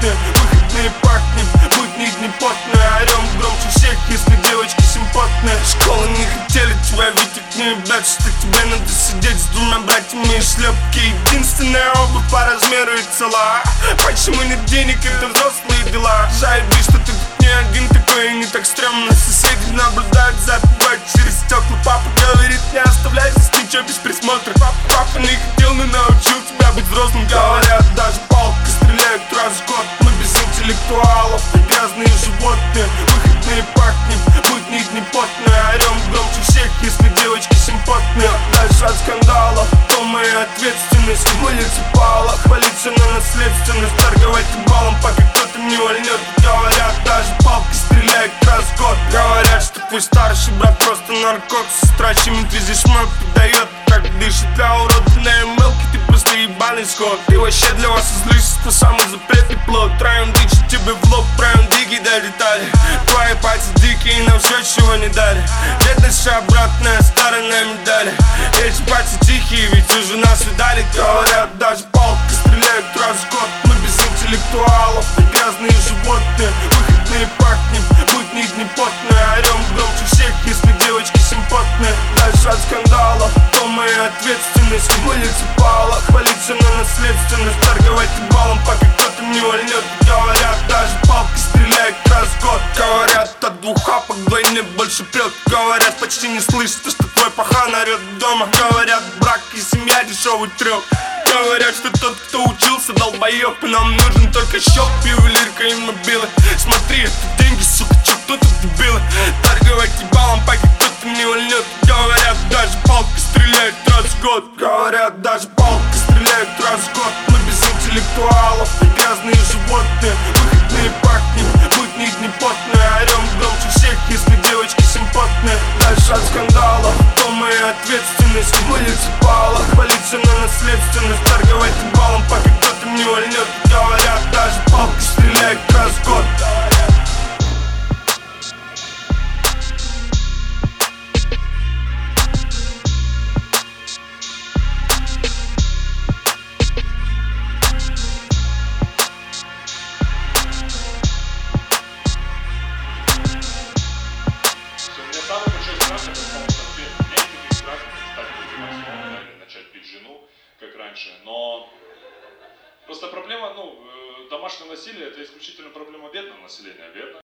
животные. Выходные пахнем, будни дни потные. Орем громче всех, если девочки симпотные. Школы не хотели тебя видеть, не ебать, что тебе надо сидеть с двумя братьями и шлепки. Единственная обувь по размеру и цела. Почему нет денег, это взрослые дела. Заеби, что ты тут не один такой и не так стрёмно. Соседи наблюдают за тобой через стекла. Папа говорит, не оставляй здесь ничего без присмотра. Папа не хотел, но научил тебя быть взрослым. Говорят, даже палкой стреляют раз в год. Мы без интеллектуалов, грязные животные. Выходные пахнем, будни дни потные. Орем громче всех, если девочки симпотные. Дальше от скандалов, то моя ответственность. Муниципала, хвалиться на наследственность. Торговать балом, пока кто-то не вольнет. Говорят, даже палкой стреляют раз в год. Говорят, что твой старший брат просто наркот. Сестра чему ты здесь мой подает. Как дышит для урода на эмэлке, ты просто ебаный скот. Ты вообще для вас излишество, самый запретный плод. Троем дичи тебе в лоб, троем диги долетали. Твои пальцы дикие, нам все чего не дали. Бедность обратная сторона медали. Эти пальцы тихие, ведь уже нас видали. Говорят, даже палкой стреляют раз в год. Мы без интеллектуалов, грязные животные. Выходные пахнем, будни дни потные. Орем громче всех, если девочки симпотные. Дальше от скандалов, то моя ответственность. Муниципала, хвалиться на наследственность. Торговать балом, пока кто-то не вольнет. Говорят, даже палкой стреляют раз в год. Говорят, от двух хапок вдвойне больше прет. Говорят, почти не слышно, что твой пахан орет дома. Говорят, брак и семья дешевый трёп. Говорят, что тот, кто учился, долбоёб. И нам нужен только счёт, ювелирка и мобилы. Смотри, это деньги, сука, чё, кто тут дебилы? Торговать ебалом, пока кто-то не вольнет. Говорят, даже палкой стреляют раз в год. Говорят, даже палкой стреляют раз в год. Мы без интеллектуалов, грязные животные. Выходные пахнем, будни дни потные. Орем громче всех, если девочки симпотные. Дальше от скандалов, то моя ответственность. Муниципала, хвалиться на наследственность. Торговать балом, пока кто-то не вольнет. Говорят, даже палкой стреляют раз в год. Самый большой страх — это самостоятельность. У меня никаких страхов, кстати, начать бить жену, как раньше. Но просто проблема, домашнее насилие — это исключительно проблема бедного населения, верно?